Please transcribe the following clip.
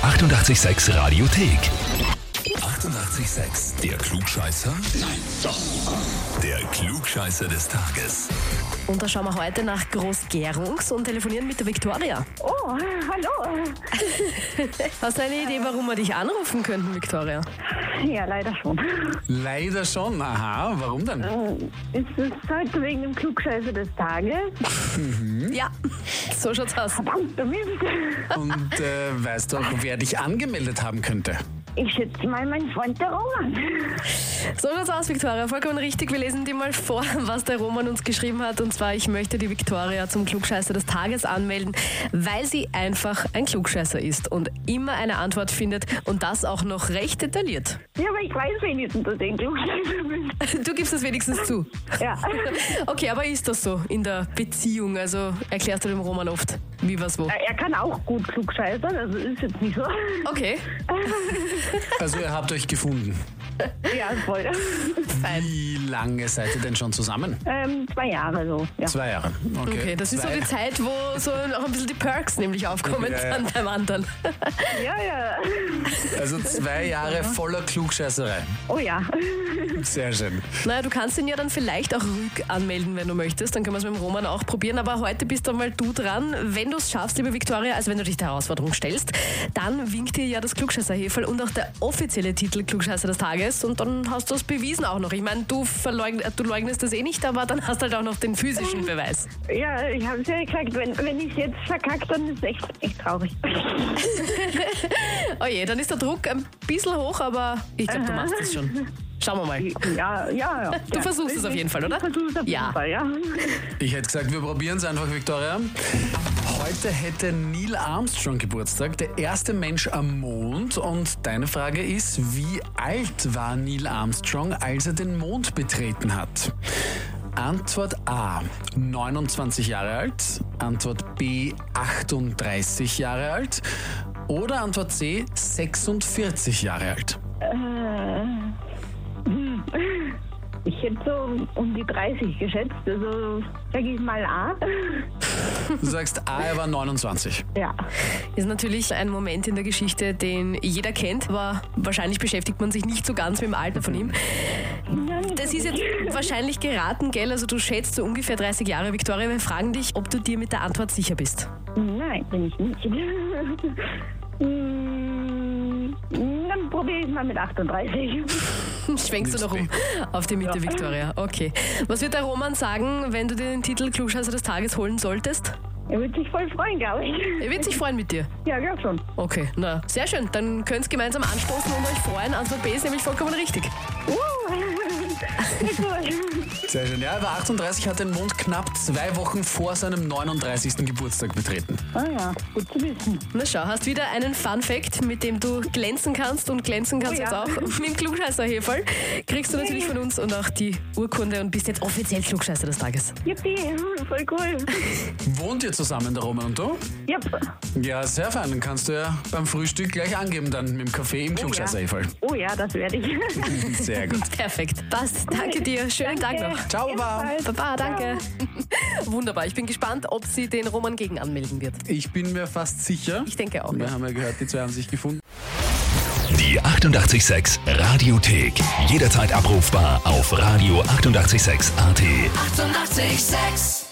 886 Radiothek. 88,6. Der Klugscheißer? Nein, doch. Der Klugscheißer des Tages. Und da schauen wir heute nach Groß-Gerungs und telefonieren mit der Viktoria. Oh, hallo. Hast du eine Idee, warum wir dich anrufen könnten, Viktoria? Ja, leider schon. Leider schon, aha. Warum denn? Ist es heute wegen dem Klugscheißer des Tages? Ja, so schaut's aus. Verdammt, Mist. Und weißt du auch, wer dich angemeldet haben könnte? Ich schätze mal mein Freund der Roman. So schaut's aus, Viktoria. Vollkommen richtig. Wir lesen dir mal vor, was der Roman uns geschrieben hat. Und zwar, ich möchte die Viktoria zum Klugscheißer des Tages anmelden, weil sie einfach ein Klugscheißer ist und immer eine Antwort findet und das auch noch recht detailliert. Ja, aber ich weiß wenigstens, dass ich ein Klugscheißer bin. Du gibst das wenigstens zu. Ja. Okay, aber ist das so in der Beziehung? Also erklärst du dem Roman oft, wie, was, wo? Er kann auch gut klugscheißern, also ist jetzt nicht so. Okay, Also ihr habt euch gefunden. Ja, voll. Wie lange seid ihr denn schon zusammen? 2 Jahre so, ja. 2 Jahre. okay. Das ist so die Zeit, wo so noch ein bisschen die Perks nämlich aufkommen Ja, ja. dann beim anderen. Ja, ja. Also 2 Jahre voller Klugscheißerei. Oh ja. Sehr schön. Naja, du kannst ihn ja dann vielleicht auch rückanmelden, wenn du möchtest. Dann können wir es mit dem Roman auch probieren. Aber heute bist dann mal du dran. Wenn du es schaffst, liebe Viktoria, also wenn du dich der Herausforderung stellst, dann winkt dir ja das Klugscheißer-Heferl und auch der offizielle Titel Klugscheißer des Tages. Und dann hast du es bewiesen auch noch. Ich meine, du leugnest das eh nicht, aber dann hast du halt auch noch den physischen Beweis. Ja, ich habe es ja gesagt, wenn ich jetzt verkacke, dann ist es echt traurig. Oh je, dann ist der Druck ein bisschen hoch, aber ich glaube, du machst es schon. Schauen wir mal. Ja. Du versuchst es auf jeden Fall, oder? Ich versuche es auf jeden Fall, ja. Ich hätte gesagt, wir probieren es einfach, Viktoria. Heute hätte Neil Armstrong Geburtstag, der erste Mensch am Mond. Und deine Frage ist, wie alt war Neil Armstrong, als er den Mond betreten hat? Antwort A, 29 Jahre alt. Antwort B, 38 Jahre alt. Oder Antwort C, 46 Jahre alt. Ich hätte so um die 30 geschätzt, also sage ich mal A. Du sagst A, er war 29. Ja. Ist natürlich ein Moment in der Geschichte, den jeder kennt, aber wahrscheinlich beschäftigt man sich nicht so ganz mit dem Alter von ihm. Das ist jetzt wahrscheinlich geraten, gell? Also du schätzt so ungefähr 30 Jahre. Viktoria, wir fragen dich, ob du dir mit der Antwort sicher bist. Nein, bin ich nicht. Dann probiere ich mal mit 38. Schwenkst du noch um auf die Mitte, Viktoria? Okay. Was wird der Roman sagen, wenn du dir den Titel Klugscheißer des Tages holen solltest? Er wird sich voll freuen, glaube ich. Er wird sich freuen mit dir. Ja, glaub schon. Okay, na, sehr schön. Dann könnt ihr gemeinsam anstoßen und euch freuen. Antwort B ist nämlich vollkommen richtig. Sehr schön. Ja, er war 38, hat den Mond knapp 2 Wochen vor seinem 39. Geburtstag betreten. Ah ja, gut zu wissen. Na schau, hast wieder einen Fun-Fact, mit dem du glänzen kannst und glänzen kannst Oh ja. jetzt auch. Mit dem Klugscheißer-Heferl kriegst du natürlich von uns und auch die Urkunde und bist jetzt offiziell Klugscheißer des Tages. Yippie, voll cool. Wohnt ihr zusammen, der Roman und du? Yep. Ja, sehr fein. Dann kannst du ja beim Frühstück gleich angeben, dann mit dem Kaffee im Klugscheißer-Heferl. Oh ja, das werde ich. Sehr gut. Perfekt. Passt. Danke dir. Schönen Tag noch. Ciao, Baba. Baba, danke. Wunderbar. Ich bin gespannt, ob sie den Roman gegen anmelden wird. Ich bin mir fast sicher. Ich denke auch. Wir haben ja gehört, die 2 haben sich gefunden. Die 88,6 Radiothek. Jederzeit abrufbar auf radio886.at. 88,6. Eighty-eight, sex.